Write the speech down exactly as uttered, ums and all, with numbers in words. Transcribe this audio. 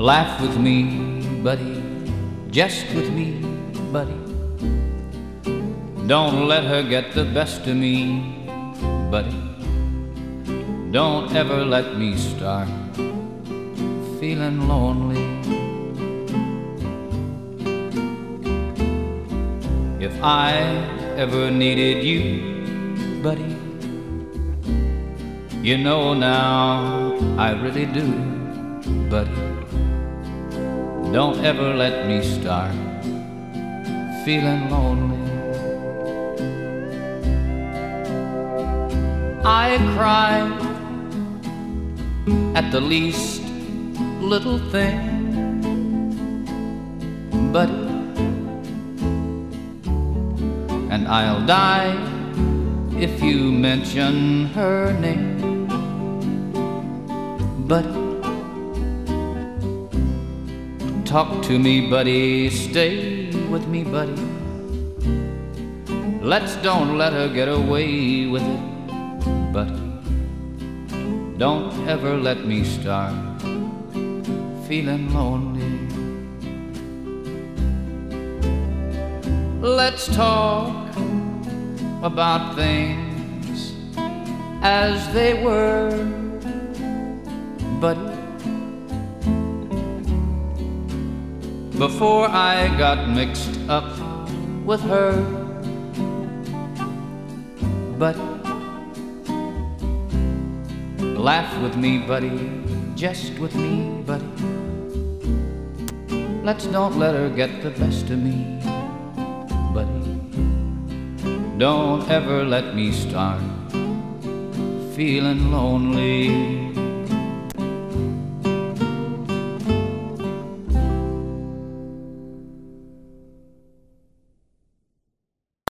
Laugh with me, buddy, jest with me, buddy. Don't let her get the best of me, buddy. Don't ever let me start feeling lonely. If I ever needed you, buddy, you know now I really do, buddy. Don't ever let me start feeling lonely. I cry at the least little thing, buddy, and I'll die if you mention her name, buddy. Talk to me, buddy, stay with me, buddy. Let's don't let her get away with it, buddy. Don't ever let me start feeling lonely. Let's talk about things as they were, buddy. Before I got mixed up with her, buddy. Laugh with me, buddy, jest with me, buddy. Let's don't let her get the best of me, buddy. Don't ever let me start feeling lonely.